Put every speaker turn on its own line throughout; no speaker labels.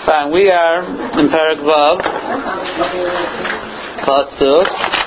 Fine, we are in Perek Vav, Pasuk.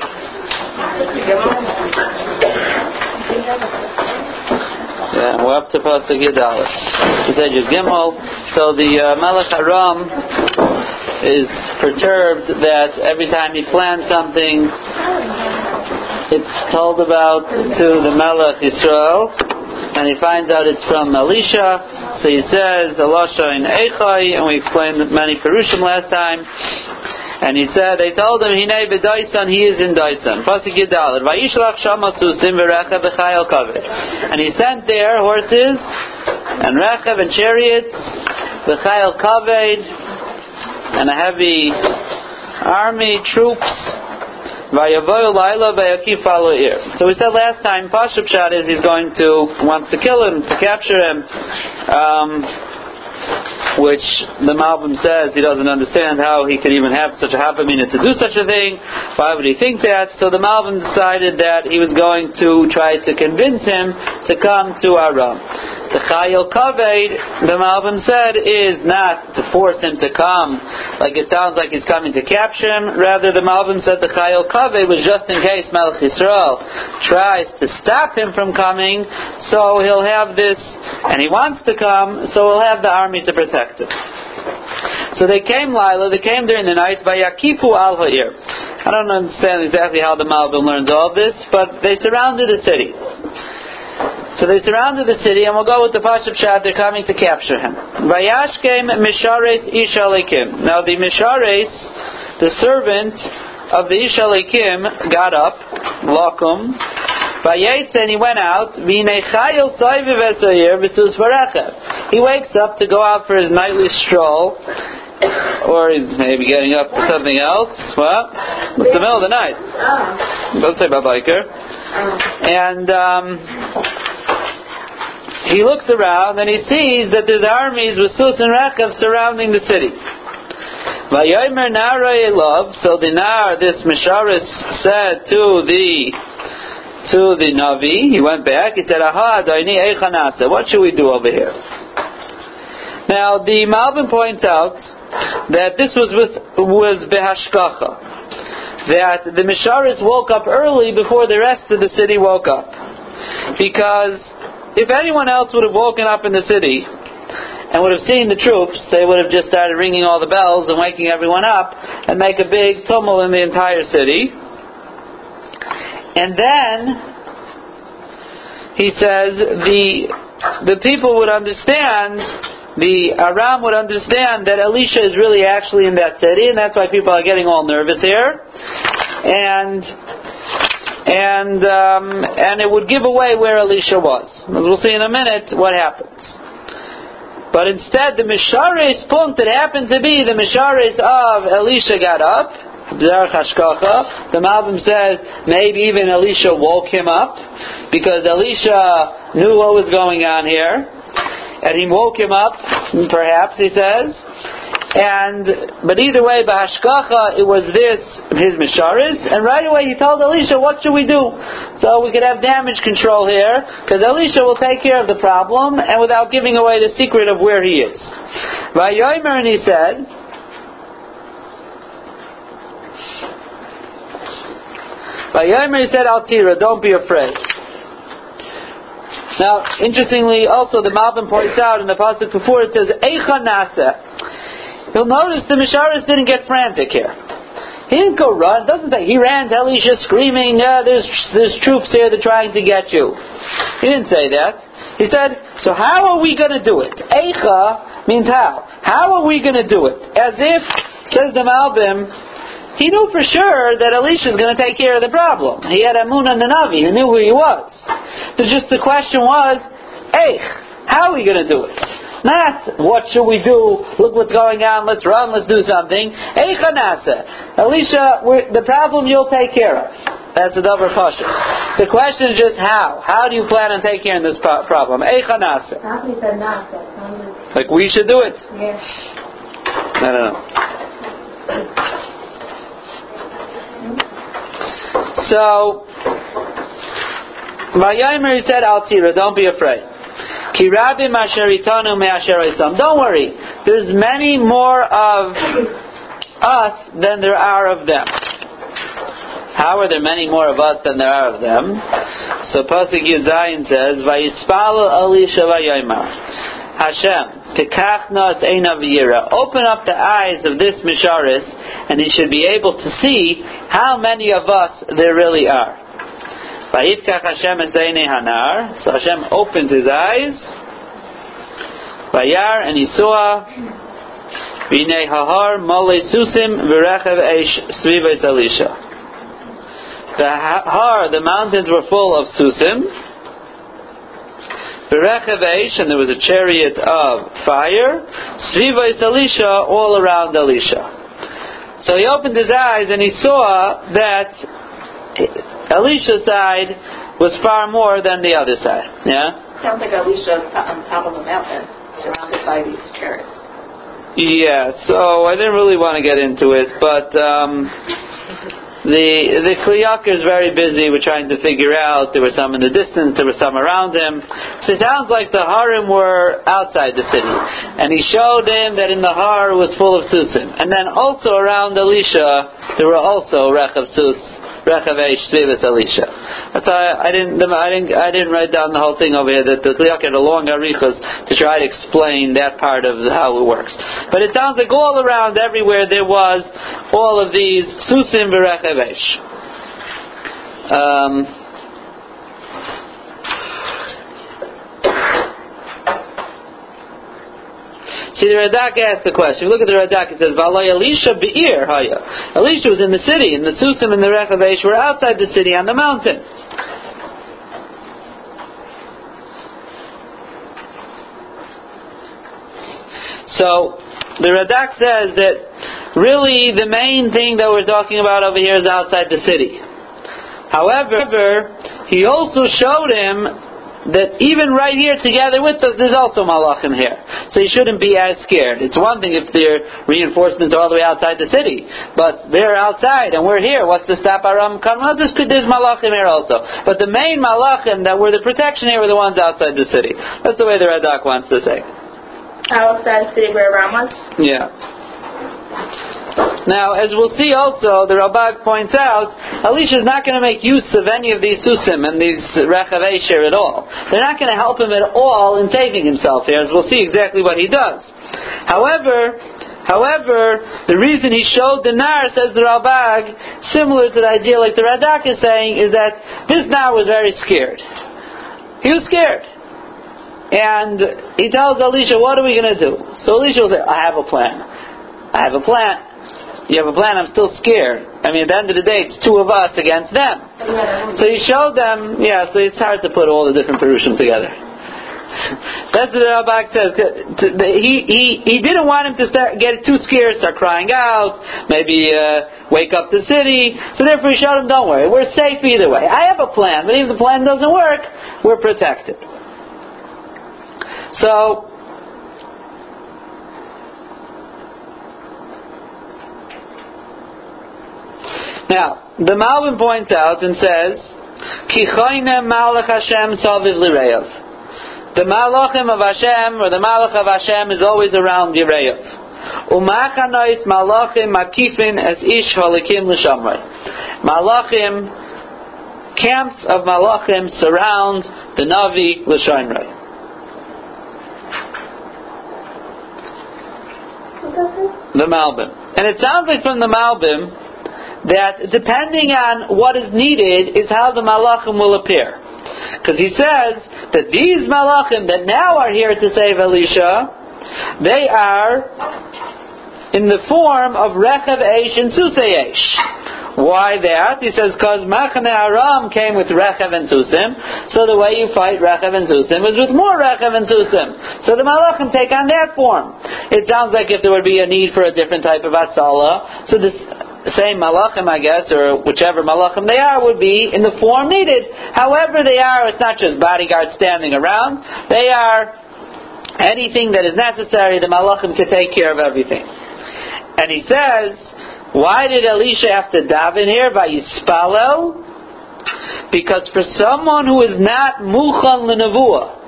Yeah, we're up to Pasuk Yadalit. He said Yud Gimel. So the Melech Aram is perturbed that every time he plans something, it's told about to the Melech Yisrael, and he finds out it's from Elisha. So he says, Elisha in Eichai, and we explained many Perushim last time. And he said, they told him, Hinei b'Daisan, he is in Daisan. Pasuk Yadalit. Vayishlach shama susim v'rechav v'chayil kaved. And he sent there horses, and rechav and chariots, v'chayil kaved, and a heavy army, troops. Vayavoyu laila v'yakif alo'ir. So we said last time, Pashup Pshat is wants to kill him, to capture him, which the Malbim says he doesn't understand how he could even have such a hapamina to do such a thing. Why would he think that? So the Malbim decided that he was going to try to convince him to come to Aram. The Chayil Kaved, the Malbim said, is not to force him to come, like it sounds like he's coming to capture him. Rather, the Malbim said the Chayil Kaved was just in case Melech Yisrael tries to stop him from coming, so he'll have this, and he wants to come, so he'll have the army to protect him. So they came during the night, Vayakifu al ha'ir. I don't understand exactly how the Malbim learns all of this, but they surrounded the city. So they surrounded the city, and we'll go with the Pashup Pshat, they're coming to capture him. Vayashkem Mishares Ish Alikim. Now the Mishares, the servant of the Ish Alikim, got up, Lakum, Vayetz, and he went out, V'nechayil Soiviv Esoyer V'sus Varechev. He wakes up to go out for his nightly stroll, or he's maybe getting up for something else. Well, it's the middle of the night. Don't say Babiker. And he looks around and he sees that there's armies with Sus and Rechav surrounding the city. Vayomer Nara Elov. So the Nar, this Misharis, said to the Navi, he went back, he said, Aha, Daini Eichanasa, what should we do over here? Now the Malbim points out that this was Behashkacha, that the Misharis woke up early before the rest of the city woke up. Because if anyone else would have woken up in the city and would have seen the troops, they would have just started ringing all the bells and waking everyone up and make a big tumult in the entire city. And then he says the people would understand, the Aram would understand that Elisha is really actually in that city, and that's why people are getting all nervous here. And it would give away where Elisha was. As we'll see in a minute what happens. But instead, the Mishares Punt, it happened to be the Mishares of Elisha got up. The Malbim says maybe even Elisha woke him up, because Elisha knew what was going on here, and he woke him up, perhaps, he says. But either way, Bahashkacha, it was his Misharis, and right away he told Elisha, what should we do? So we could have damage control here, because Elisha will take care of the problem, and without giving away the secret of where he is. Vayomer, and he said, Al Tira, don't be afraid. Now, interestingly, also the Malbim points out in the pasuk before, it says Eicha Nasa. You'll notice the Misharis didn't get frantic here. He didn't go run. It doesn't say he ran to Elisha screaming, there's troops here, they're trying to get you. He didn't say that. He said, so how are we going to do it? Eicha means how. How are we going to do it? As if, says the Malbim, he knew for sure that Elisha is going to take care of the problem. He had Amunah Nanavi. He knew who he was. The question was, how are we going to do it? Not, what should we do? Look what's going on. Let's run. Let's do something. Elisha, the problem you'll take care of. That's a double pasha. The question is just how. How do you plan on taking care of this problem? Like we should do it.
Yeah.
I don't know. So, Vayomer, he said, Al Tira, don't be afraid. Ki rabim asher itanu me asher isam. Don't worry. there's many more of us than there are of them. How are there many more of us than there are of them? So Pasuk Yud Zayin says, Vayispalu Elisha Vayomer, Hashem, Tekachna es einav v'yira. Open up the eyes of this Misharis, and he should be able to see how many of us there really are. Vayitkach Hashem es einei hanar. So Hashem opened his eyes. Vayar, and he saw V'nei hahar malei susim v'rechev eish svivos Elisha. The mountains were full of susim, v'rechev eish, and there was a chariot of fire, svivos Elisha, all around Elisha. So he opened his eyes and he saw that Elisha's side was far more than the other side. Yeah?
Sounds like Elisha's on top of a mountain, surrounded by these chariots.
Yeah, so I didn't really want to get into it, but the Kli Yakar is very busy with trying to figure out. There were some in the distance, there were some around him. So it sounds like the Harim were outside the city. And he showed him that in the Har was full of Susim. And then also around Elisha, there were also Rechav Eish Svivos Elisha. That's why I didn't write down the whole thing over here. That the Kli Yakar had a long arichos to try to explain that part of how it works. But it sounds like all around, everywhere, there was all of these Susim v'Rechav Eish. See, the Radak asked the question. Look at the Radak. It says, "V'alay Elisha be'ir haya." Elisha was in the city, and the Susim and the Rechav Eish were outside the city on the mountain. So the Radak says that really the main thing that we're talking about over here is outside the city. However, he also showed him that even right here together with us, there's also Malachim here. So you shouldn't be as scared. It's one thing if their reinforcements are all the way outside the city, but they're outside and we're here. What's to stop Aram coming? Well, there's Malachim here also. But the main Malachim that were the protection here were the ones outside the city. That's the way the Radak wants to say.
Outside the city where Aram was?
Yeah. Now, as we'll see also, the Ralbag points out, Elisha is not going to make use of any of these Susim and these Rechav Eish at all. They're not going to help him at all in saving himself here, as we'll see exactly what he does. However, the reason he showed the Nar, says the Ralbag, similar to the idea like the Radak is saying, is that this Nar was very scared. He was scared. And he tells Elisha, what are we going to do? So Elisha will say, I have a plan. You have a plan, I'm still scared. I mean, at the end of the day, it's two of us against them. So he showed them, so it's hard to put all the different Perushim together. That's what the Ralbag says. He didn't want him to get too scared, start crying out, maybe wake up the city. So therefore he showed him, don't worry, we're safe either way. I have a plan, but even if the plan doesn't work, we're protected. So, now, the Malbim points out and says, Ki choyne malach Hashem saviv lireyav. The malachim of Hashem, or the malach of Hashem, is always around Yireyav. Umachanois malachim makifin es ish holikim l'shamrei. Malachim, camps of malachim surround the Navi l'shamrei. The Malbim. And it sounds like from the Malbim that depending on what is needed is how the Malachim will appear. Because he says that these Malachim that now are here to save Elisha, they are in the form of Rechav Eish and Susei Eish. Why that? He says, because Machane Aram came with Rechav and Susim, so the way you fight Rechav and Susim is with more Rechav and Susim. So the Malachim take on that form. It sounds like if there would be a need for a different type of Atzala, so this same Malachim, I guess, or whichever Malachim they are, would be in the form needed. However they are, it's not just bodyguards standing around. They are anything that is necessary, the Malachim can take care of everything. And he says, why did Elisha have to daven here by Yispalel? Because for someone who is not Muchan l'Nevuah,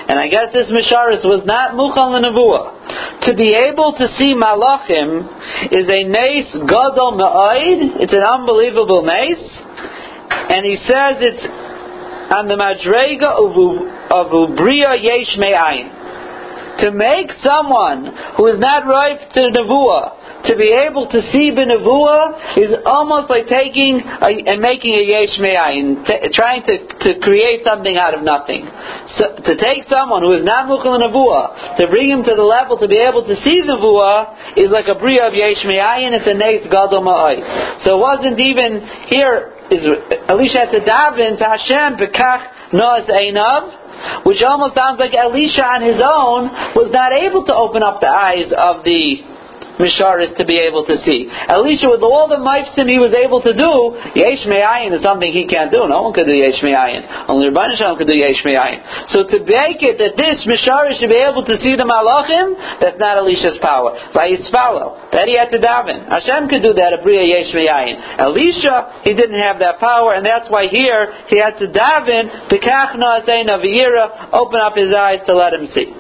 And I guess this Misharis was not Muchal Nevuah. To be able to see Malachim is a Nes Gadol Me'oid. It's an unbelievable Nes. And he says it's on the Madrega of Ubriya Yesh Me'ayin. To make someone who is not ripe to Nevuah to be able to see B'Nevuah is almost like taking and making a Yesh Me'ayin, trying to create something out of nothing. So to take someone who is not Muchal Nevuah, to bring him to the level to be able to see Nevuah is like a Briya of Yesh Me'ayin. It's a Neis Gadol Ma'ai. So it wasn't even here. Elisha had to daven to Hashem B'kach Noas Einav, which almost sounds like Elisha on his own was not able to open up the eyes of the Misharis to be able to see. Elisha, with all the mifsim he was able to do, Yesh Me'ayin is something he can't do. No one could do Yesh Me'ayin. Only Rabban Shalom could do Yesh Me'ayin. So to make it that this Misharis should be able to see the Malachim, that's not Elisha's power. By his follow, that he had to daven. Hashem could do that, a Briya Yesh Me'ayin. Elisha, he didn't have that power, and that's why here he had to daven, B'kach No'asein Aviyira, open up his eyes to let him see.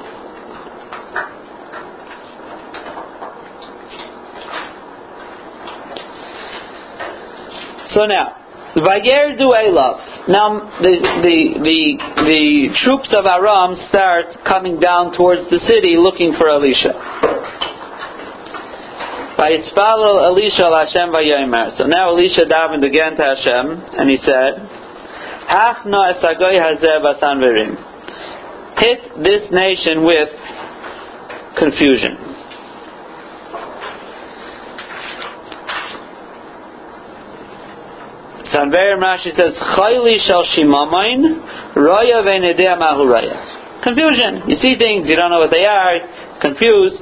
So now, Vayer du Elav. Now the troops of Aram start coming down towards the city looking for Elisha. Vayispalel Elisha al Hashem vayomer. So now Elisha davened again to Hashem, and he said, Hachna esagoy hazeh basanverim. Hit this nation with confusion. Sanverim Rashi says, Chayli shel shimamain, roya ve'nedea mahu roya. Confusion. You see things, you don't know what they are, confused.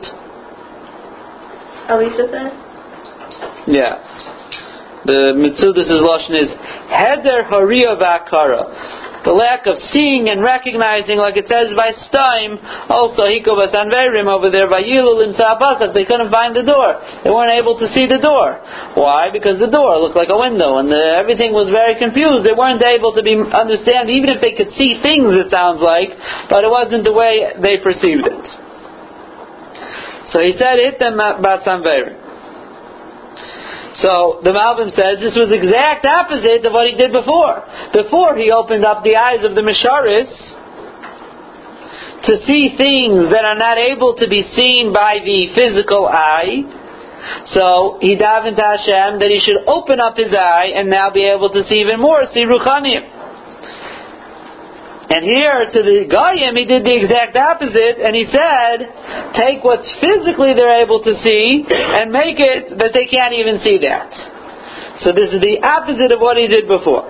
Elisha said?
Yeah. The Mitzudas' Lashon is, Heder hariya v'akara. The lack of seeing and recognizing, like it says by Staim, also Hiko Basanverim over there, Vayilul Imsa Basak, they couldn't find the door. They weren't able to see the door. Why? Because the door looked like a window, and everything was very confused. They weren't able to understand, even if they could see things, it sounds like, but it wasn't the way they perceived it. So he said, Hit them Basanverim. So the Malbim says this was the exact opposite of what he did before. Before he opened up the eyes of the Misharis to see things that are not able to be seen by the physical eye. So he davened to Hashem that he should open up his eye and now be able to see even more, see Ruchanim. And here to the Goyim he did the exact opposite, and he said, take what's physically they're able to see and make it that they can't even see that. So this is the opposite of what he did before.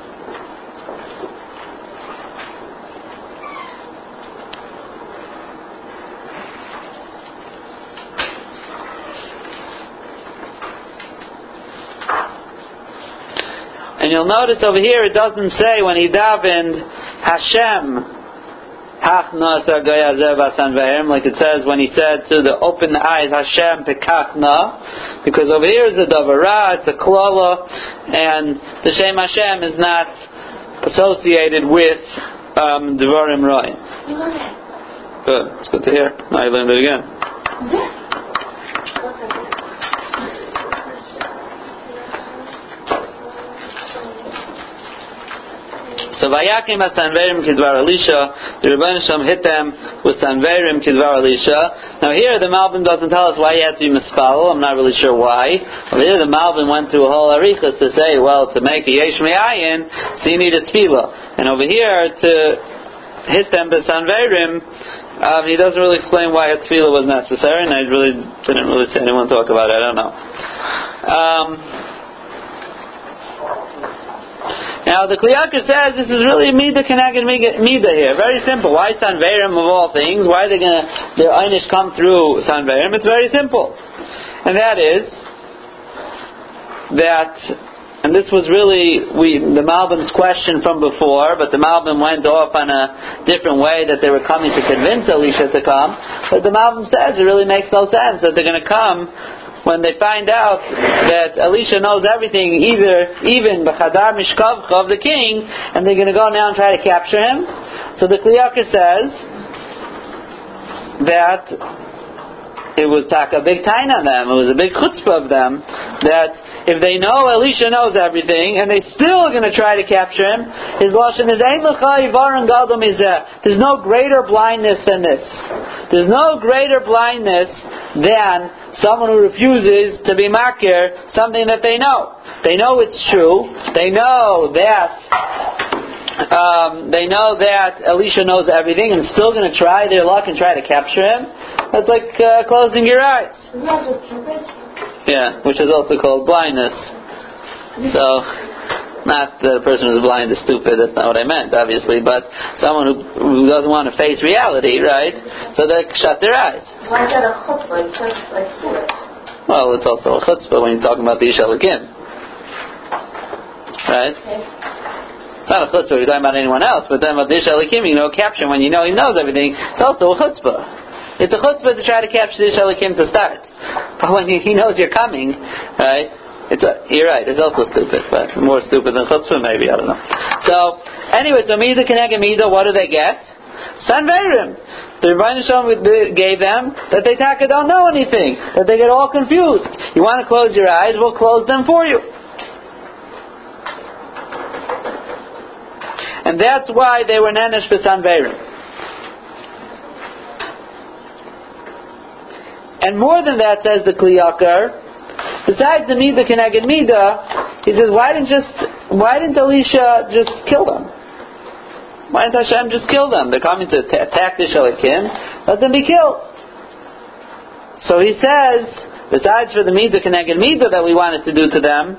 And you'll notice over here it doesn't say when he davened Hashem Hachna Sargoyazev Asanverim, like it says when he said to the open the eyes Hashem Pekachna, because over here is a Davara, it's a Klala, and the Shem Hashem is not associated with Devarim Roy. Good, it's good to hear. Now you learned it again. So Vayakim as Sanverim Kidvar Elisha, the Rebbeinu Shalom hit them with Sanverim Kidvar Elisha. Now here the Malbim doesn't tell us why he had to be mispal. I'm not really sure why. Over here the Malbim went through a whole arichas to say, well, to make a Yesh Me'ayin, so you need a tefillah. And over here to hit them with Sanverim, he doesn't really explain why a tefillah was necessary, and I didn't really see anyone talk about it. I don't know. Now the Kli Yakar says this is really Mida Keneged Mida here. Very simple. Why Sanverim of all things? Why are they going to, their Einish come through Sanverim? It's very simple. And that is that, and this was really the Malbim's question from before, but the Malbim went off on a different way that they were coming to convince Elisha to come. But the Malbim says it really makes no sense that they're going to come when they find out that Elisha knows everything, even the Chadar Mishkavcha of the king, and they're going to go now and try to capture him. So the Kli Yakar says that it was a big tain on them. It was a big chutzpah of them that if they know Elisha knows everything and they still are going to try to capture him, his lashon is ein lecha ivaron gadol mizeh. There's no greater blindness than this. There's no greater blindness than someone who refuses to be makir something that they know. They know it's true. They know that Elisha knows everything and still going to try their luck and try to capture him. That's like closing your eyes. Yeah, which is also called blindness. So, not the person who's blind is stupid, that's not what I meant, obviously, but someone who doesn't want to face reality, right? So they shut their eyes.
Why is that a chutzpah? It's just like foolish.
Well, it's also a chutzpah when you're talking about the Ish Elokim. Right? It's not a chutzpah if you're talking about anyone else, but then about the Ish Elokim, you know, capture when you know he knows everything, it's also a chutzpah. It's a chutzpah to try to capture the Ish Elokim to start. But when he knows you're coming, right, you're right, it's also stupid, but more stupid than chutzpah maybe, I don't know. So, anyway, so Mida Keneged Mida, what do they get? Sanveirim. The Rebbeinu Shalom gave them that they don't know anything, that they get all confused. You want to close your eyes, we'll close them for you. And that's why they were nenesh b'sanveirim. And more than that, says the Kli Yakar, besides the Mida Keneged Mida, he says, why didn't Elisha just kill them? Why didn't Hashem just kill them? They're coming to attack the Shalikim. Let them be killed. So he says, besides for the Mida Keneged Mida that we wanted to do to them,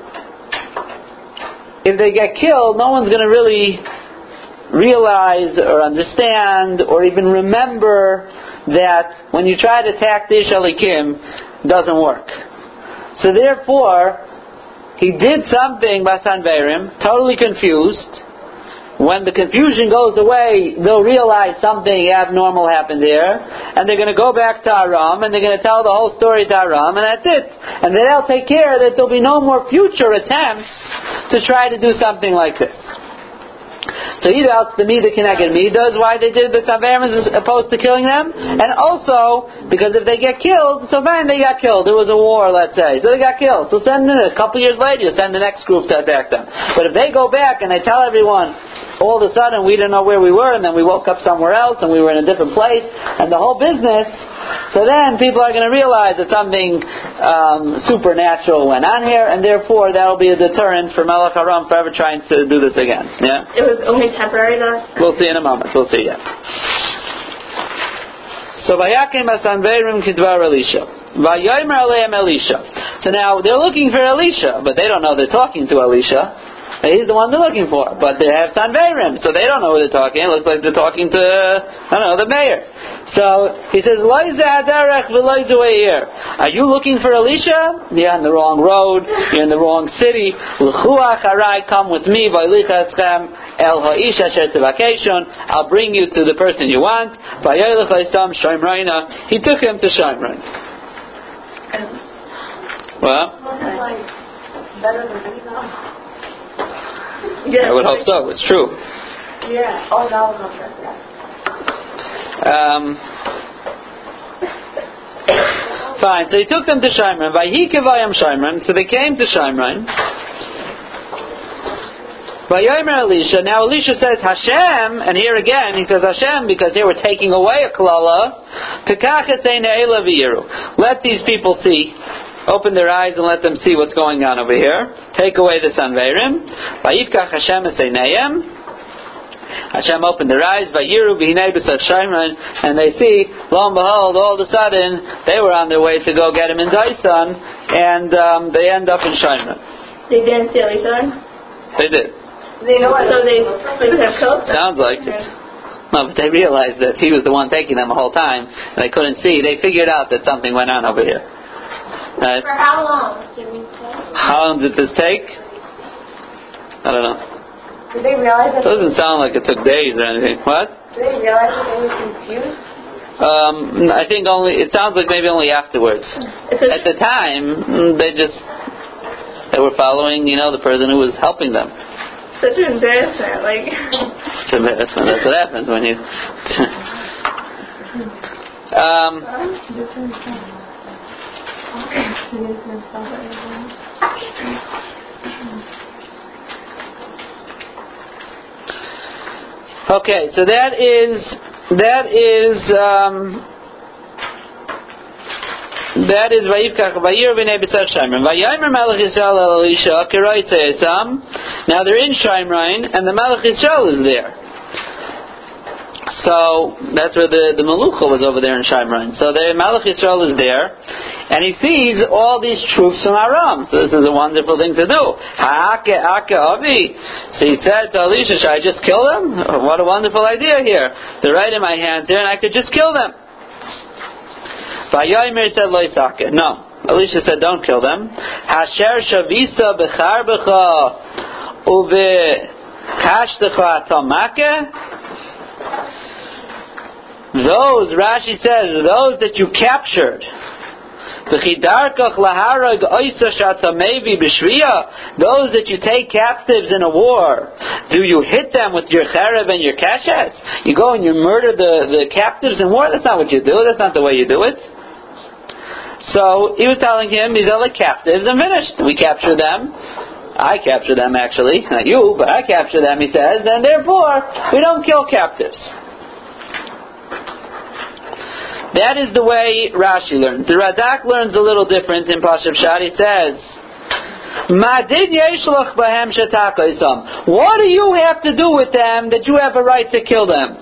if they get killed, no one's going to really realize or understand or even remember that when you try to attack the Ish Elokim, it doesn't work. So therefore, he did something by Sanveirim, totally confused. When the confusion goes away, they'll realize something abnormal happened here, and they're going to go back to Aram, and they're going to tell the whole story to Aram, and that's it. And then they'll take care that there'll be no more future attempts to try to do something like this. So either else the Mida Keneged Mida is why they did the Sanveirim as opposed to killing them, and also because if they get killed, so then they got killed. There was a war, let's say, so they got killed. So send them a couple years later, you send the next group to attack them. But if they go back and they tell everyone, all of a sudden we didn't know where we were, and then we woke up somewhere else, and we were in a different place, and the whole business, so then people are going to realize that something supernatural went on here, and therefore that'll be a deterrent for Melech Aram forever trying to do this again. Yeah?
It was only temporary though?
We'll see in a moment. We'll see, yeah. So Vayakim Sanveirim Kidvar Elisha. Vayomer Aleim Elisha. So now they're looking for Elisha, but they don't know they're talking to Elisha. He's the one they're looking for, but they have Sanveirim, so they don't know who they're talking. It looks like they're talking to, the mayor. So he says, are you looking for Elisha? You're on the wrong road, you're in the wrong city. Come with me, I'll bring you to the person you want. He took him to Shomron. Well,
better than me now.
I would hope so. It's true.
Yeah. Oh, that was not
fine. So he took them to Shomron. Vayikevayam Shomron. So they came to Shomron. Vayomer Elisha. Now Elisha says Hashem, and here again he says Hashem because they were taking away a klala. Let these people see. Open their eyes and let them see what's going on over here. Take away the Sanveirim. Vayivkach Hashem eseinayim. Hashem opened their eyes. Vayiru b'hinei b'sach Shomron, and they see, lo and behold, all of a sudden they were on their way to go get him in Dyson, and they end up in Shomron.
They didn't see Elisha?
They did.
They know what? So they have killed?
Sounds like it. No, but they realized that he was the one taking them the whole time, and they couldn't see. They figured out that something went on over here. Right.
For how long did we take?
How long did this take? I don't know.
Did they realize that?
It doesn't sound like it took days or anything. What?
Did they realize that they were confused?
I think it sounds like maybe only afterwards. At the time, they were following, the person who was helping them.
Such an embarrassment, It's
embarrassment. That's what happens when you... Okay, so that is Vayivkach Vayir B'nei B'sach Shimron. Vayomer Melech Yisrael El Elisha Kiroi Tzayesam. Now they're in Shimron, and the Melech Yisrael is there. So that's where the Melucha was over there in Shimron. So the Melech Yisrael is there, and he sees all these troops from Aram. So this is a wonderful thing to do. Ha'ake ake avi. So he said to Elisha, should I just kill them? What a wonderful idea here. They're right in my hands here, and I could just kill them. Vayomer said lo yisake. No. Elisha said, don't kill them. Hasher shavisa b'charbecha uve-kashdecha atamake. Those, Rashi says, those that you captured. Those that you take captives in a war, do you hit them with your cherev and your kashes? You go and you murder the captives in war? That's not what you do. That's not the way you do it. So he was telling him, these are like captives, and finished. We capture them. I capture them, actually. Not you, but I capture them, he says, and therefore, we don't kill captives. That is the way Rashi learns. The Radak learns a little different in Pashup Shad. He says, what do you have to do with them that you have a right to kill them?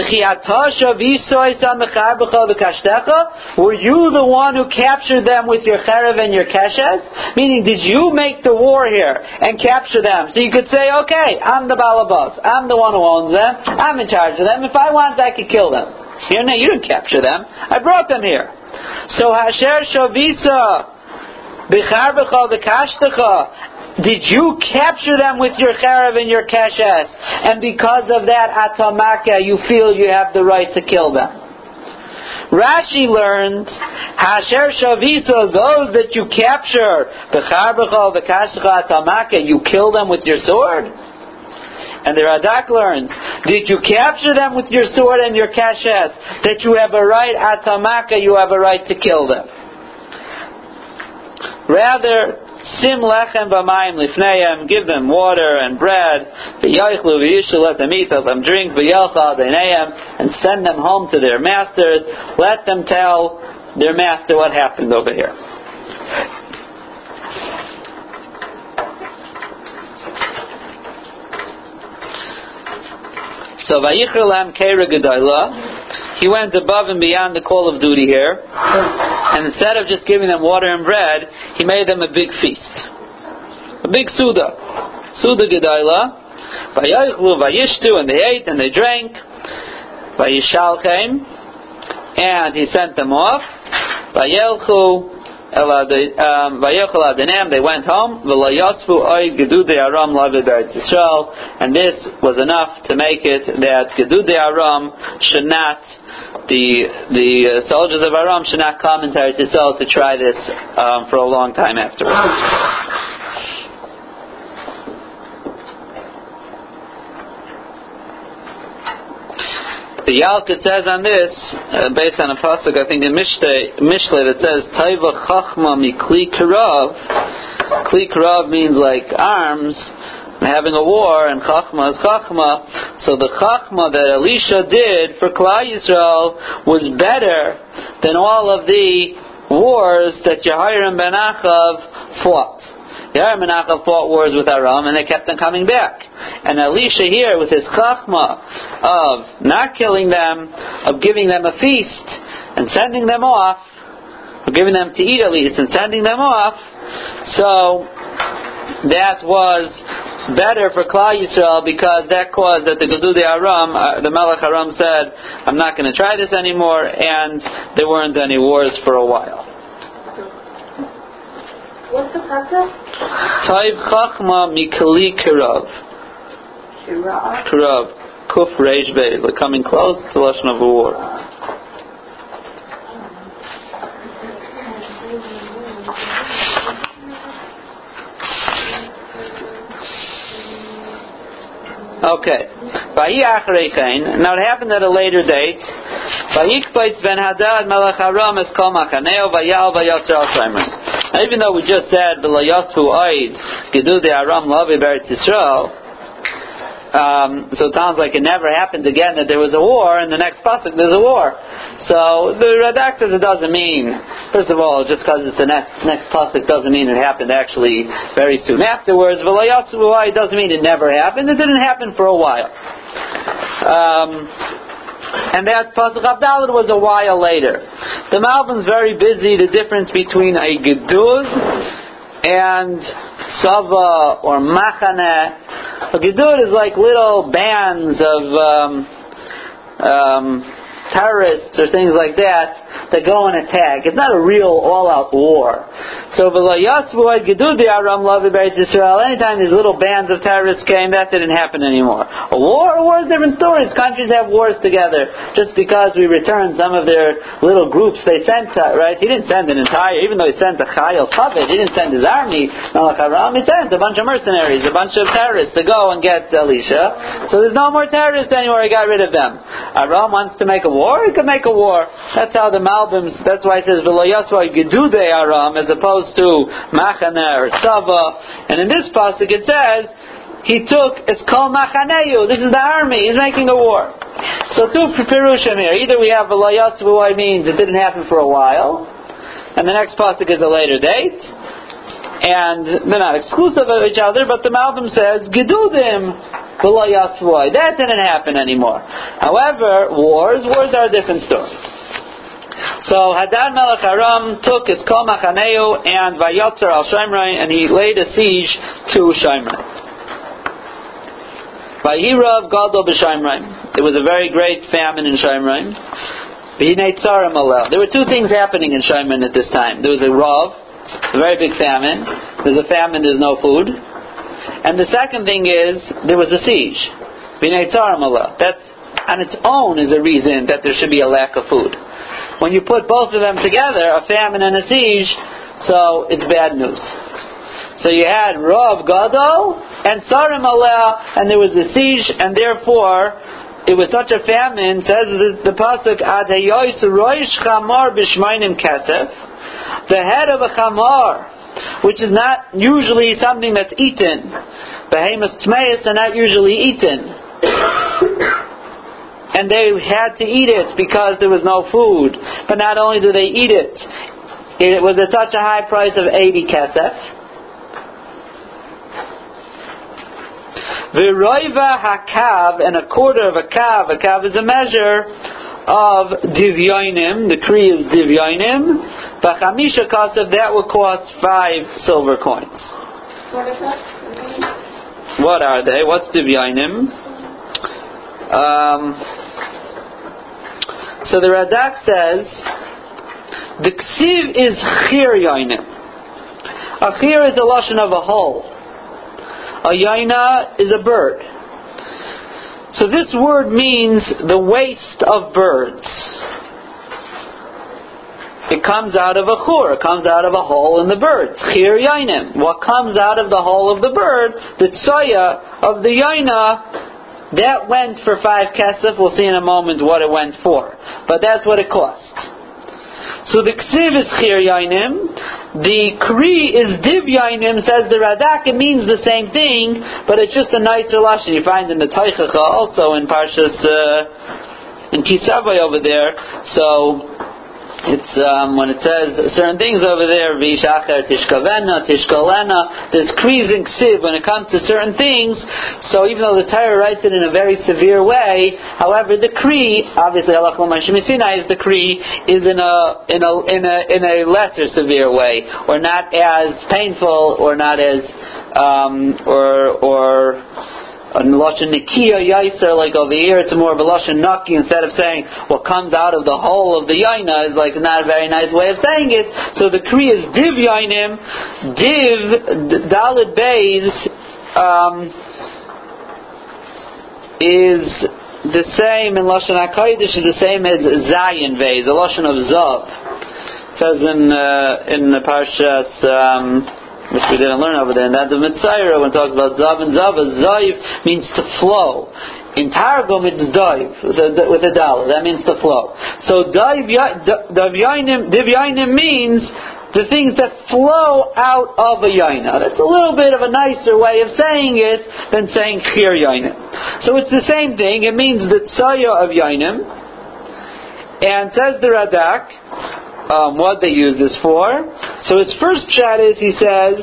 Were you the one who captured them with your cherev and your keshes? Meaning, did you make the war here and capture them? So you could say, okay, I'm the balabas. I'm the one who owns them. I'm in charge of them. If I want, I could kill them. Here, no, you didn't capture them. I brought them here. So Hasher Shavisa B'charbecha V'kashtecha, did you capture them with your charev and your kashes? And because of that, atamaka, you feel you have the right to kill them. Rashi learned Hasher Shavisa, those that you capture B'charbecha V'kashtecha atamaka, you kill them with your sword. And the Radak learns, did you capture them with your sword and your kashes, that you have a right, atamaka, you have a right to kill them? Rather, sim lechem v'mayim lifneihem, give them water and bread, v'yoichlu v'yishu, let them eat, let them drink, v'yelcha adoneihem, and send them home to their masters. Let them tell their master what happened over here. So Vayikra Lam Keira Gedayla, he went above and beyond the call of duty here, and instead of just giving them water and bread, he made them a big feast, a big Suda Gedayla. Vayichlu Vayishtu, and they ate and they drank. Vayishalchem, and he sent them off. Vayelchu Vayechol Adenam, they went home. V'layosfu oy gedudei Aram lavid Eretz Yisrael, and this was enough to make it that gedudei Aram should not, the soldiers of Aram should not come into Eretz Yisrael to try this for a long time afterwards. The Yalkut says on this, based on a pasuk, I think in Mishlei, that says Taiva Chachma mi Kli Karav. Kli Karav means like arms, having a war, and Chachma is Chachma. So the Chachma that Elisha did for Klal Yisrael was better than all of the wars that Yehoram ben Achav fought. Yehoram ben Achav fought wars with Aram, and they kept on coming back. And Elisha here, with his chachma of not killing them, of giving them a feast, and sending them off, or giving them to eat at least, and sending them off, so that was better for Klal Yisrael, because that caused that the Gedudei Aram, the Melech Aram said, I'm not going to try this anymore, and there weren't any wars for a while.
What's the pasuk?
Taiv Chachma Mikali Kirav. Kirav. Kuf Reish Beis. Like coming close to the Lashon of a war. Okay. Now it happened at a later date Vayikbaitz ben Hadad melech Aram es kol machaneo vayal vayotzer al Shomron. Even though we just said v'lo yosfu oid gedudei Aram lavi b'Eretz Yisrael, so it sounds like it never happened again that there was a war, and the next pasuk there's a war. So the Radak says it doesn't mean, first of all, just because it's the next pasuk doesn't mean it happened actually very soon afterwards. V'lo yosfu oid doesn't mean it never happened. It didn't happen for a while. And that pasuk Abdallah was a while later. The Malbim's very busy the difference between a gedud and sava or machane. A gedud is like little bands of terrorists or things like that go and attack. It's not a real all-out war. So anytime these little bands of terrorists came, that didn't happen anymore. A war is different stories. Countries have wars together. Just because we returned some of their little groups they sent, right? He didn't send an entire, even though he sent a Chayil Kavod, he didn't send his army. Melech Aram, he sent a bunch of mercenaries, a bunch of terrorists to go and get Elisha. So there's no more terrorists anymore. He got rid of them. Aram wants to make a war. He could make a war. That's how the Malbim. That's why it says v'lo yosfu gedudei Aram as opposed to machane or tzava. And in this pasuk it says he took it's called machaneu. This is the army. He's making a war. So two pirushim here. Either we have v'lo yosfu means it didn't happen for a while, and the next pasuk is a later date, and they're not exclusive of each other. But the Malbim says gedudim. That didn't happen anymore. However, wars are a different story. So Hadad Melech Aram took his Kol Machaneu and Vayotzer al Shomron, and he laid a siege to Shomron. Vayirav Gadol b'Shomron. There was a very great famine in Shomron. V'hinei tzarim alel. There were two things happening in Shomron at this time. There was a rav, a very big famine. There's a famine, there's no food. And the second thing is, there was a siege. That on its own is a reason that there should be a lack of food. When you put both of them together, a famine and a siege, so it's bad news. So you had Rav Gadol and Tzarim Aleh, and there was a siege, and therefore it was such a famine, says the pasuk, Ad hayois roish chamar b'shmainim kesef, the head of a chamar, which is not usually something that's eaten. Behemoths tmeis are not usually eaten. And they had to eat it because there was no food. But not only do they eat it, it was at such a high price of 80 kesef. V'roiva hakav, and a quarter of a kav. A kav is a measure of divyonim. The kri is divyonim. B'chamisha kasev, that would cost 5 silver coins.
What is that?
What are they? What's divyonim? So the Radak says the ksiv is chir yonim. A chir is a lashon of a hole. A yaina is a bird. So this word means the waste of birds. It comes out of a chur. It comes out of a hole in the bird. Chir yainim. What comes out of the hole of the bird, the tsoya of the yaina, that went for 5 kesef. We'll see in a moment what it went for. But that's what it cost. So the ksiv is chir yainim. The kri is div yainim, says the Radak. It means the same thing, but it's just a nicer lashon. You find in the Teichacha, also in Parshas, in Kisavai over there. So it's when it says certain things over there, v'ishacher tishkavena, tishkalena, there's kris and ksiv when it comes to certain things. So even though the Torah writes it in a very severe way, however, the kri, obviously halach l'mashim sinai, is the kri is in a lesser severe way, or not as painful, or not as or in lashon nikiya yaiser, like over here, it's more of a lashon naki. Instead of saying what comes out of the hole of the yaina, is like not a very nice way of saying it. So the kri is div yainim. Div dalid beis is the same in lashon hakodesh, is the same as zayin beis, the lashon of zav. It says in the parshas. which we didn't learn over there. And that the Mitzayra, when it talks about Zav and Zava, Zayiv means to flow. In Targum it's Daiv, with a dollar. That means to flow. So Divyainim means the things that flow out of a yaina. That's a little bit of a nicer way of saying it than saying Chir Yainim. So it's the same thing. It means the Tsaya of Yainim. And says the Radak, what they use this for. So his first shot is, he says,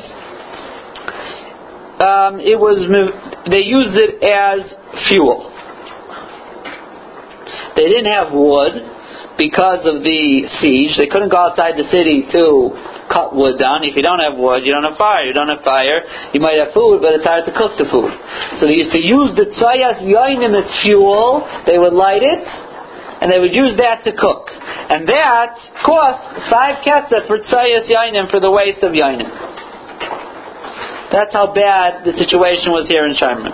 they used it as fuel. They didn't have wood because of the siege. They couldn't go outside the city to cut wood down. If you don't have wood, you don't have fire. You don't have fire, you might have food, but it's hard to cook the food. So they used to use the Tsayas Yainim as fuel. They would light it, and they would use that to cook. And that cost 5 kesef for Tsayas Yainim, for the waste of Yainim. That's how bad the situation was here in Shimer.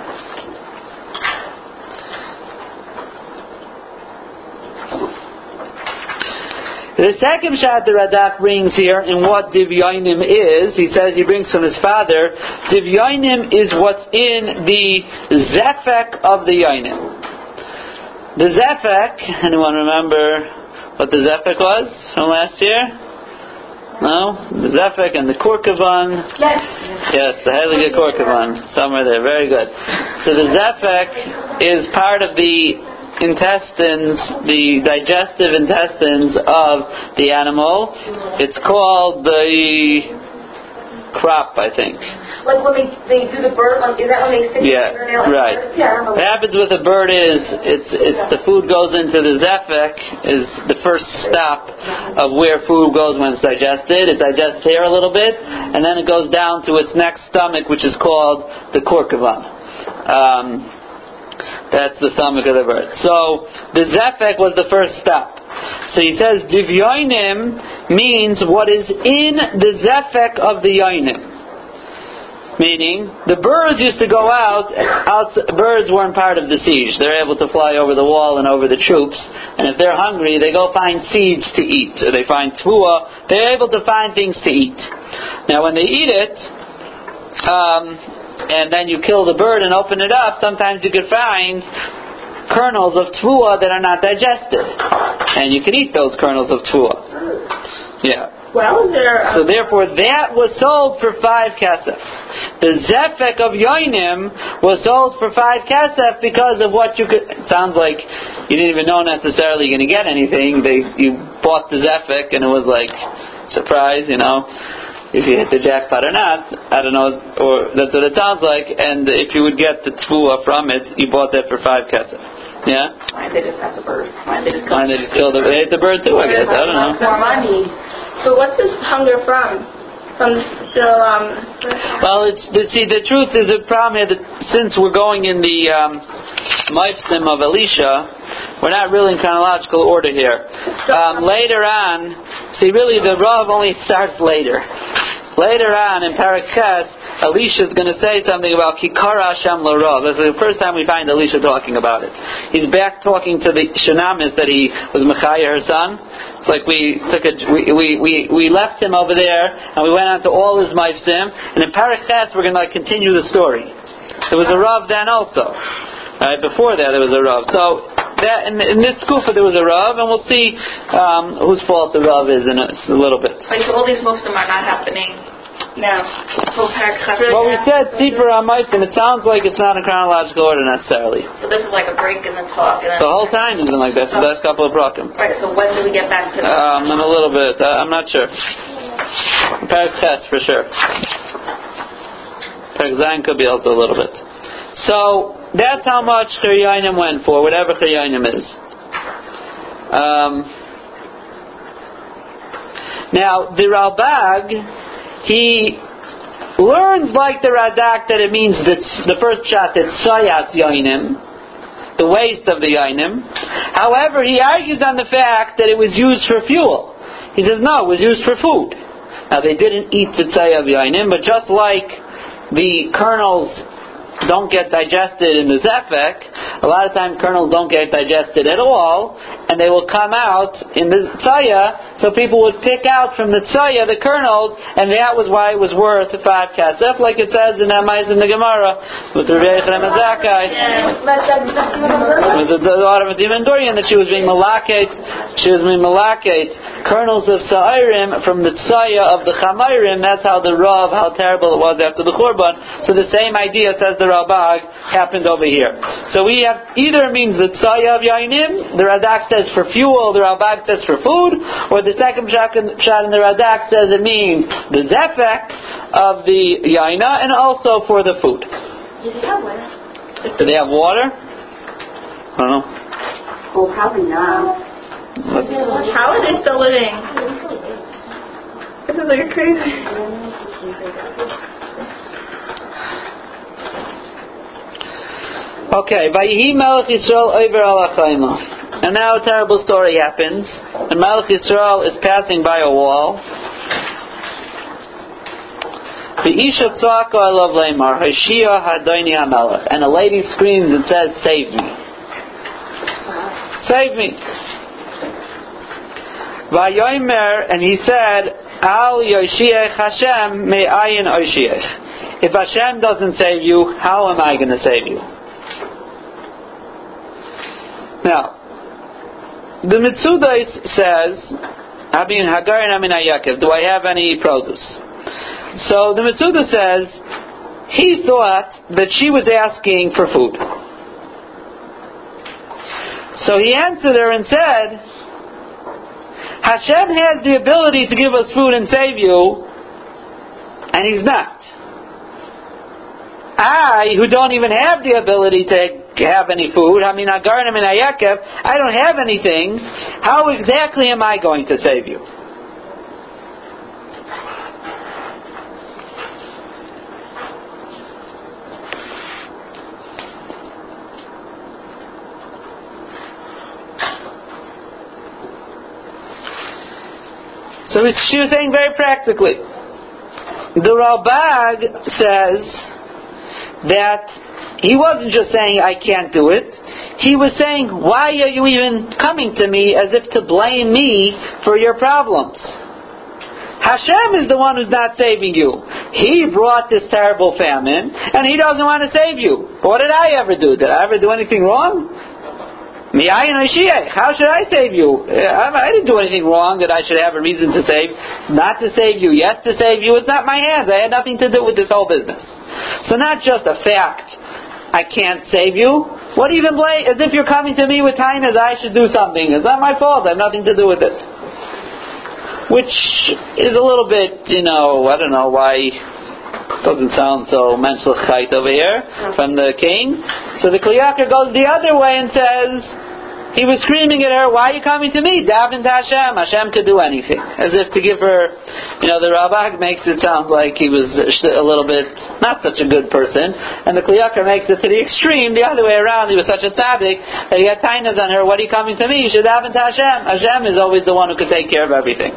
The second shot the Radak brings here in what Divyainim is, he says he brings from his father, Divyainim is what's in the Zefek of the Yainim. The Zefek, anyone remember what the Zefek was from last year? No? The Zefek and the Korkavan. Yes, the Heilige Korkavan. Somewhere there. Very good. So the Zefek is part of the intestines, the digestive intestines of the animal. It's called the crop, I think.
Like when they do the bird, is that when they stick the fingernail?
Right.
Yeah,
what happens with a bird is it's the food goes into the zefek, is the first stop of where food goes when it's digested. It digests here a little bit, and then it goes down to its next stomach, which is called the korkavan. That's the stomach of the bird. So the zefek was the first stop. So he says Divyainim means what is in the zefek of the Yainim. Meaning, the birds used to go out, birds weren't part of the siege. They're able to fly over the wall and over the troops, and if they're hungry, they go find seeds to eat, or they find tvua. They're able to find things to eat. Now when they eat it, and then you kill the bird and open it up, sometimes you could find kernels of tvua that are not digested, and you can eat those kernels of tvua. Yeah.
Well,
so therefore, that was sold for 5 kesef. The zefek of Yoinim was sold for 5 kesef because of what you could. It sounds like you didn't even know necessarily you're going to get anything. You bought the zefek and it was like surprise, if you hit the jackpot or not. I don't know, or that's what it sounds like. And if you would get the tvua from it, you bought that for 5 kesef. Yeah.
Why did they just have the bird? Why did
they just kill the? They ate the bird too, I guess. I don't know.
More money. So what's this hunger from?
Well, the truth is the problem here that since we're going in the Mifsim of Elisha, we're not really in chronological order here. Later on, really the Rav only starts later. Later on in Parak Ches, Elisha is going to say something about Kikara Hashem LaRav. This is the first time we find Elisha talking about it. He's back talking to the Shunamis that he was Mechaya, her son. It's like we left him over there and we went on to all his Mifsim, and in Parak Ches we're going to continue the story. There was a Rav then also. Before that there was a Rav. So that in this Kufa there was a Rav, and we'll see whose fault the Rav is in a little bit.
So all these Mufsim are not happening now.
Well, we said Sipur HaMaifsim. It sounds like it's not in chronological order necessarily.
So this is like a break in the talk. And
the whole time has been like that. For the last couple of Prakim.
Right. So when do we get back to?
In a little bit. I'm not sure. Parak Ches for sure. Parak Zayin could be also a little bit. So that's how much Chiryanim went for, whatever Chiryanim is. Now the Ralbag, he learns like the Radak that it means that the first shot that Sayat Yainim, the waste of the Yainim. However, he argues on the fact that it was used for fuel. He says no, it was used for food. Now they didn't eat the Tzayah of Yainim, but just like the kernels don't get digested in the zefek, a lot of times kernels don't get digested at all, and they will come out in the tzaya, so people would pick out from the tzaya the kernels, and that was why it was worth 5 kasef, like it says in Amais in the Gemara, with the Rebbe Yechon Zakai, with the daughter of Dimon Dorian, that she was being malaket kernels of sa'irim from the tzaya of the chamairim. That's how the Rav, how terrible it was after the Churban. So the same idea, says the Ralbag, happened over here. So we have either means the tzaya of Yainim, the Radak says for fuel, the Ralbag says for food, or the second shot in the Radak says it means the zefek of the Yaina and also for the food. Do they have water? I don't know.
Well, probably not.
How are they still living? This is like crazy.
Okay, Vayihi Melech Yisrael over al Achayma. And now a terrible story happens. And Melech Yisrael is passing by a wall. V'isha tzaka alav leimar, Hashia hadoni hamelech. And a lady screams and says, "Save me! Save me!" Vayomer, and he said, "Al Yoshiach Hashem me'ayin Oshiach." If Hashem doesn't save you, how am I going to save you? Now, the Mitzudais says, "Abin Hagar and Amin Ayakev." Do I have any produce? So the Mitzuda says he thought that she was asking for food. So he answered her and said, Hashem has the ability to give us food and save you, and He's not. I, who don't even have the ability to have any food, I don't have anything, how exactly am I going to save you? So she was saying very practically. The Ralbag says that he wasn't just saying, I can't do it. He was saying, why are you even coming to me as if to blame me for your problems? Hashem is the one who's not saving you. He brought this terrible famine, and He doesn't want to save you. What did I ever do? Did I ever do anything wrong? How should I save you? I didn't do anything wrong that I should have a reason to save. Not to save you, yes to save you. It's not my hands. I had nothing to do with this whole business. So not just a fact, I can't save you. What even blame? As if you're coming to me with tainas, I should do something. It's not my fault. I have nothing to do with it. Which is a little bit, I don't know why. Doesn't sound so menschlichkeit over here from the king. So the Kli Yakar goes the other way and says, he was screaming at her, why are you coming to me? Daven to Hashem. Hashem could do anything. As if to give her, the Ralbag makes it sound like he was a little bit not such a good person. And the Kli Yakar makes it to the extreme, the other way around. He was such a tzaddik that he had tainas on her, what are you coming to me? You should daven to Hashem. Hashem is always the one who could take care of everything.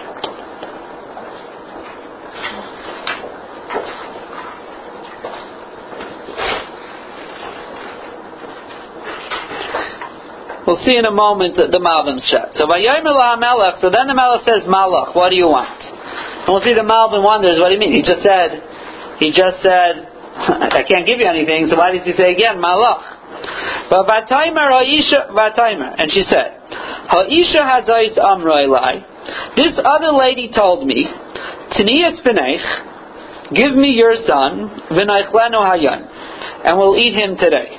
We'll see in a moment the Malbim shot. So then the Melech says, Malach, what do you want? And we'll see the Malbim wonders, what do you mean? He just said, I can't give you anything, so why did he say again, Malach? But and she said, Ha'isha hazais amra elai. This other lady told me, Tniyas b'neich, give me your son, v'naichlenu hayan, and we'll eat him today.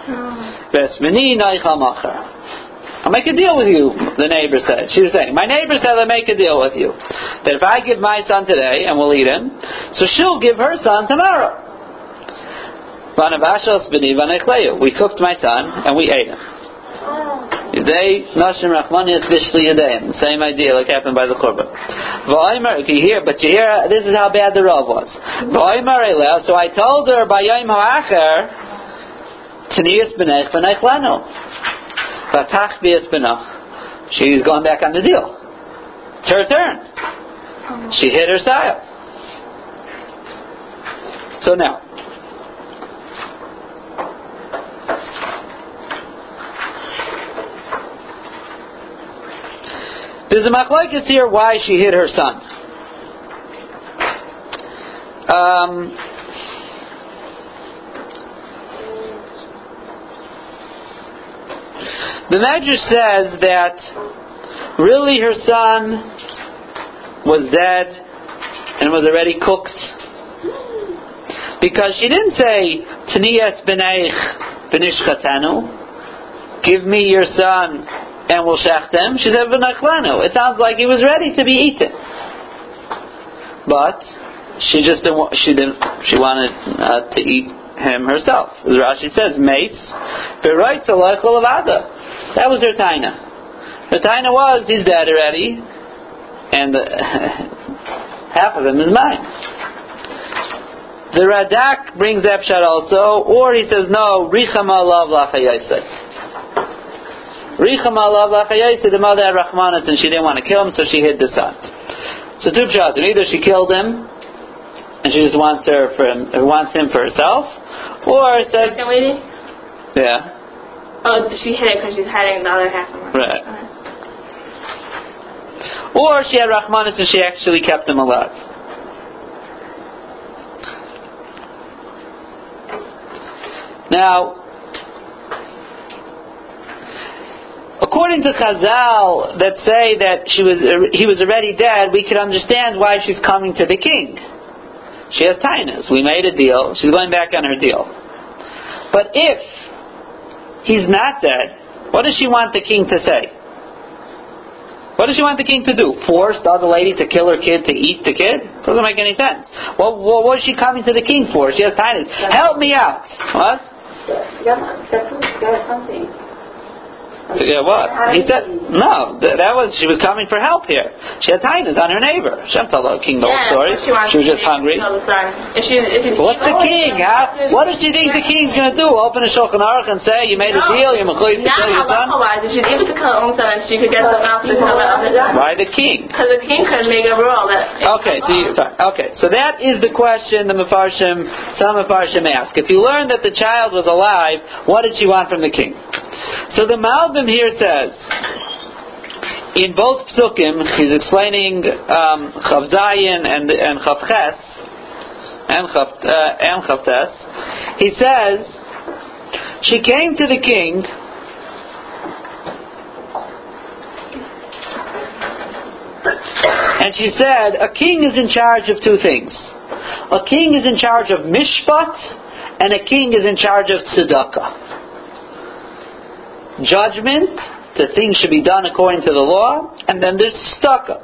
I'll make a deal with you, the neighbor said. She was saying, my neighbor said I'll make a deal with you. That if I give my son today, and we'll eat him, so she'll give her son tomorrow. We cooked my son, and we ate him. The same idea like happened by the Churban. But you hear, this is how bad the Rav was. So I told her, by Yom HaAcher, Tniyas b'nech v'neichlenu. Vatach b'yas b'nach. She's going back on the deal. It's her turn. She hit her child. So now, There's a machlokes here why she hid her son. The Medrash says that really her son was dead and was already cooked, because she didn't say Tniyas b'neich b'nishchatenu, give me your son and we'll shecht him. She said v'nachlenu. It sounds like he was ready to be eaten, but she just didn't. She wanted to eat him herself. As Rashi says, Meis v'roitz alochel levada. That was her taina. Her taina was, he's dead already, and half of him is mine. The Radak brings that pshat also, or he says no, Richama lav lachayosei. Richama lav lachayosei. The mother had rachmanas and she didn't want to kill him, so she hid the son. So two pshat. Either she killed him and she just wants him for herself, or said,
Second lady?
yeah.
Oh, she hid it because she's hiding the other half of her.
Right. Or she had rachmanis and she actually kept him alive. Now, according to Chazal that say that he was already dead, we could understand why she's coming to the king. She has tainas. We made a deal. She's going back on her deal. But if he's not dead, what does she want the king to say? What does she want the king to do? Force the other lady to kill her kid to eat the kid? Doesn't make any sense. What is she coming to the king for? She has tainas. Help me out. What?
Something.
Yeah, what? He said, no, she was coming for help here. She had tainas on her neighbor. She didn't tell the king the whole story. She was just hungry.
What's
the king? What does she think the king's going to do? Open a Shulchan Aruch and say, you made a deal, you're mechuyev to kill your son?
If she's able to kill her own son, she could get someone else to kill her other son.
Why the king?
Because the king could make a rule that...
Okay, so that is the question some Mefarshim ask. If you learn that the child was alive, what did she want from the king? So the Malbim here says, in both psukim, he's explaining Chav Zayin and Chav Ches and Chav Tes. He says she came to the king and she said, a king is in charge of two things. A king is in charge of mishpat, and a king is in charge of tzedakah. Judgment, the things should be done according to the law, and then there's tzedakah.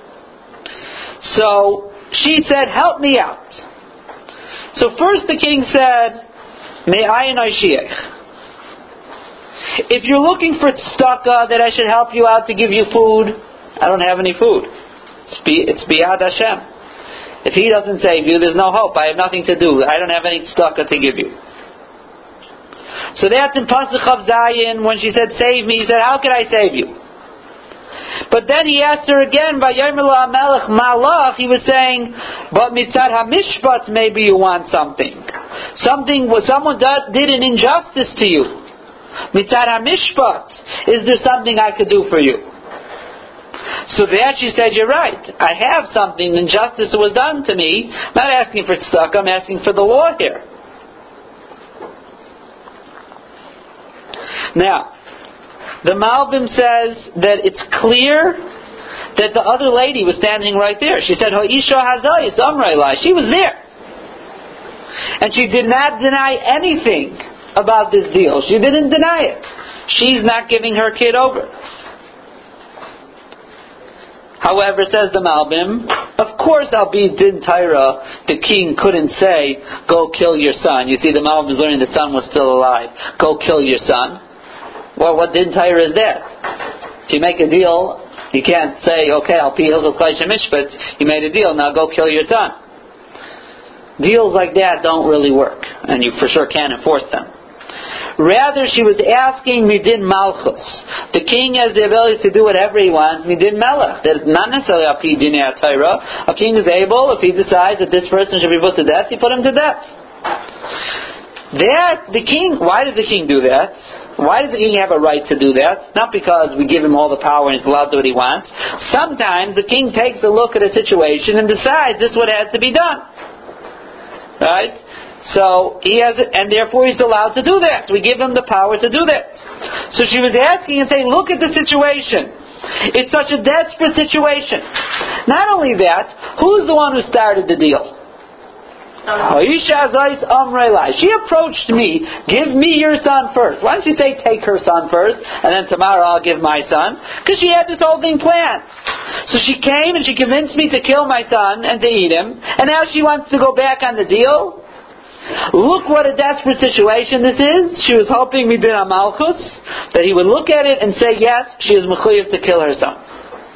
So she said, help me out. So first the king said, Me'ayin Oishiech. If you're looking for tzedakah, that I should help you out to give you food, I don't have any food. It's Biyad Hashem. If He doesn't save you, there's no hope. I have nothing to do. I don't have any tzedakah to give you. So that's in Pasuk Chav Zayin, when she said, save me, he said, how could I save you? But then he asked her again, Vayomer lo HaMelech Malach, he was saying, but mitzad HaMishpat, maybe you want something. Someone did an injustice to you. Mitzad HaMishpat, is there something I could do for you? So that she said, you're right. I have something. Injustice was done to me. I'm not asking for tzedakah, I'm asking for the law here. Now, the Malbim says that it's clear that the other lady was standing right there. She said, Ha'isha hazayis amrei. She was there. And she did not deny anything about this deal. She didn't deny it. She's not giving her kid over. However, says the Malbim, of course Al Pi Din Torah, the king couldn't say, go kill your son. You see, the Malbim is learning the son was still alive. Go kill your son. Well, what Din Torah is that? If you make a deal, you can't say, okay, Al Pi Hilchos Chayei Mishpat, you made a deal, now go kill your son. Deals like that don't really work, and you for sure can't enforce them. Rather, she was asking Midin Malchus. The king has the ability to do whatever he wants, Midin Melech. That not necessarily Al Pi Dinei Torah. A king is able, if he decides that this person should be put to death, he put him to death. That, the king, why does the king do that? Why does the king have a right to do that? Not because we give him all the power and he's allowed to do what he wants. Sometimes the king takes a look at a situation and decides this is what has to be done. Right? So he has it, and therefore he's allowed to do that. We give him the power to do that. So she was asking and saying, look at the situation. It's such a desperate situation. Not only that, who's the one who started the deal? She approached me, give me your son first. Why don't you say take her son first, and then tomorrow I'll give my son? Because she had this whole thing planned. So she came and she convinced me to kill my son and to eat him, and now she wants to go back on the deal? Look what a desperate situation this is. She was hoping Midin Malchus, that he would look at it and say, yes, she is mechuyev to kill her son.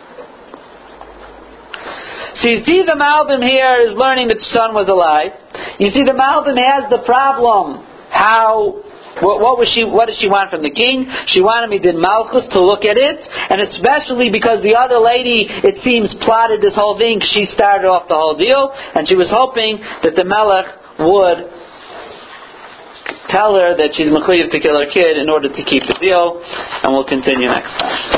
So you see the Malbim here is learning that the son was alive. You see the Malbim has the problem. What does she want from the king? She wanted Midin Malchus to look at it, and especially because the other lady, it seems, plotted this whole thing. She started off the whole deal, and she was hoping that the Melech would tell her that she's mechuyev to kill her kid in order to keep the deal, and we'll continue next time.